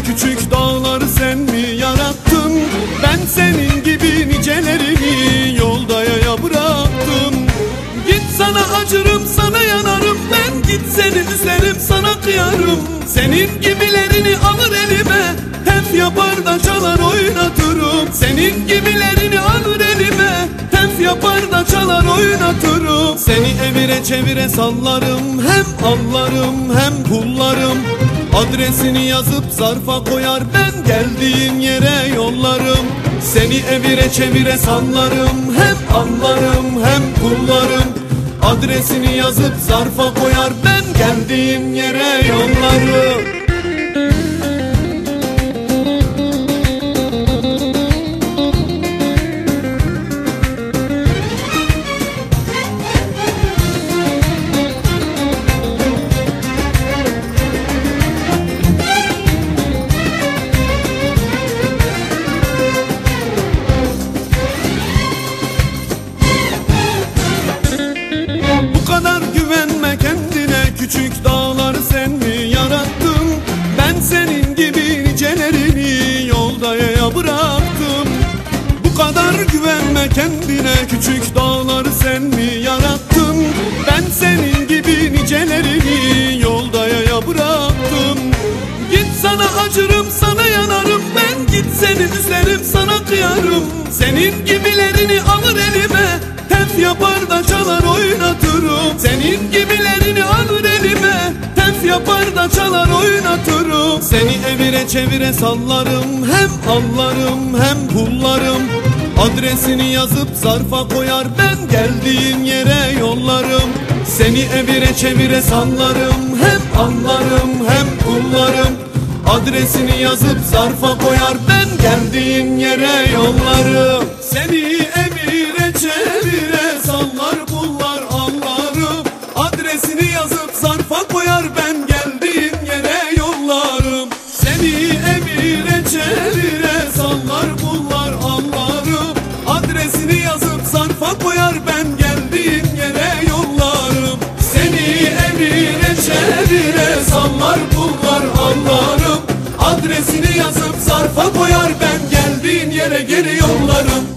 küçük dağları sen mi yarattın? Ben senin gibi nicelerini yolda yaya bıraktım. Git sana acırım, sana yanarım, ben git seni üzerim, sana kıyarım. Senin gibilerini alır elime, tef yapar da çalar oynatırım. Senin gibilerini alır elime, tef yapar da çalar oynatırım. Seni evire çevire sallarım, hem allarım hem pullarım. Adresini yazıp zarfa koyar, ben geldiğin yere yollarım. Seni evire çevire sallarım, hem allarım hem pullarım. Adresini yazıp zarfa koyar, ben geldiğim yere yollarım. Küçük dağları sen mi yarattın? Ben senin gibi nicelerini yolda yaya bıraktım. Bu kadar güvenme kendine, küçük dağları sen mi yarattın? Ben senin gibi nicelerini yolda yaya bıraktım. Git sana acırım, sana yanarım, ben git seni üzerim, sana kıyarım. Senin gibilerini alır elime, tef yapar da çalar oynatırım. Senin gibilerini alır elime, tef yapar da çalar oynatırım. Seni evire çevire sallarım, hem allarım hem pullarım. Adresini yazıp zarfa koyar, ben geldiğin yere yollarım. Seni evire çevire sallarım, hem allarım hem pullarım. Adresini yazıp zarfa koyar, ben geldiğin yere yollarım. Seni evire çevire sallar, pullar allarım. Adresini yazıp zarfa koyar, ben geldiğin yere yollarım. Seni evire çevire sallar, pullar allarım. Adresini yazıp zarfa koyar, ben geldiğin yere yollarım. Seni evire çevire sallar, pullar allarım. Adresini yazıp zarfa koyar, ben geldiğin yere geri yollarım.